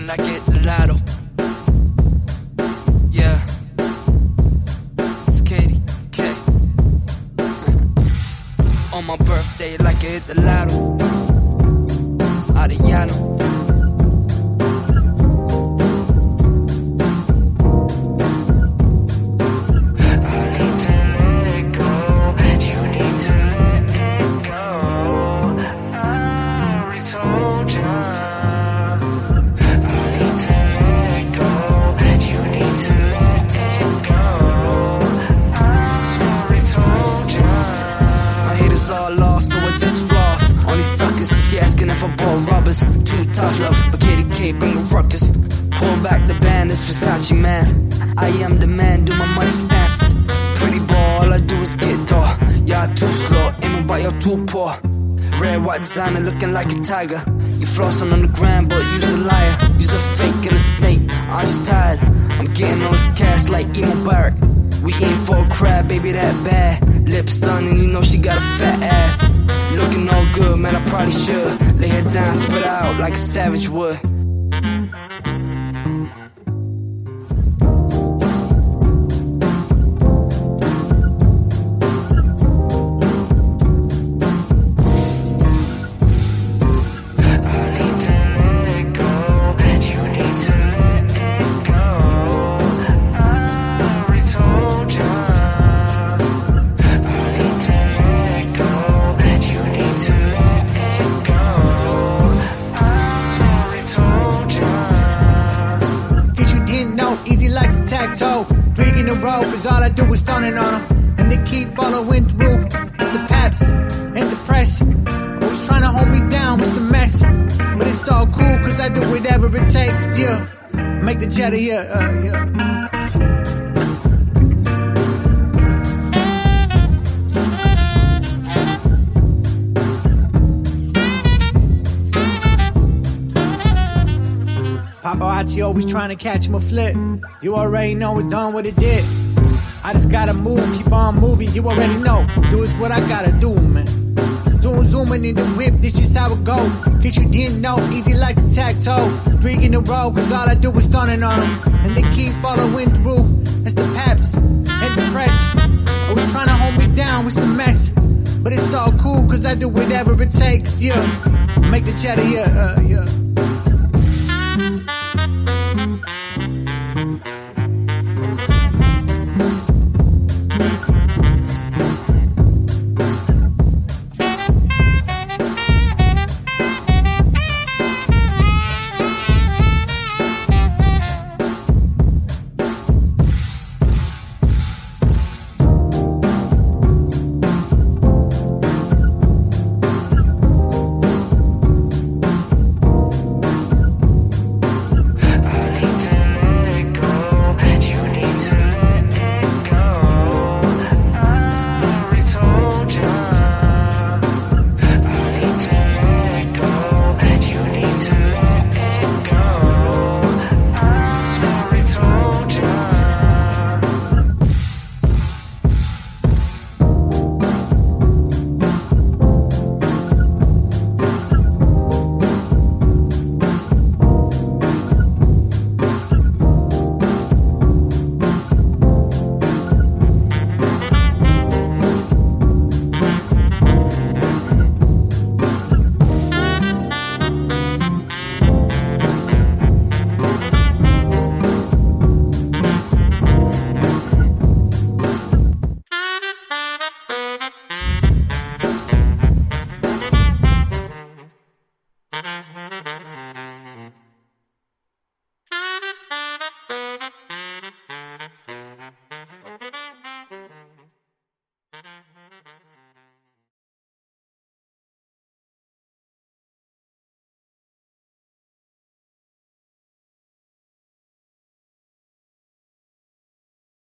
looking like it the lotto. Yeah. It's Katie K. On my birthday, like it hit the lotto. Arellano. She asking if I bought rubbers, too tough love, but Katie K bring a ruckus. Pull back the band, it's Versace man. I am the man, do my money stance. Pretty boy, all I do is get door. Y'all too slow, aiming by y'all too poor. Red, white designer looking like a tiger. You flossing on the ground, but you's a liar. You's a fake and a snake, I'm just tired. I'm getting all this cash like Emo Barrett. We aim for a crab, baby, that bad. Lips stunning, you know she got a fat ass. Looking all good, man, I probably should lay her down, spit out like a savage would. Breaking the road, cause all I do is stunning on them. And they keep following through. It's the paps and the press. Always trying to hold me down, it's a mess. But it's all cool, cause I do whatever it takes, yeah. Make the cheddar, yeah. Paparazzi always trying to catch him a flip. You already know it done what it did. I just gotta move, keep on moving. You already know, do is what I gotta do, man. Zooming in the whip, this just how it go. Cause you didn't know, easy like tic-tac-toe. 3 in a row, cause all I do is stunning on them. And they keep following through. That's the paps and the press. Always trying to hold me down, it's a mess. But it's all cool, cause I do whatever it takes, yeah. Make the cheddar, yeah.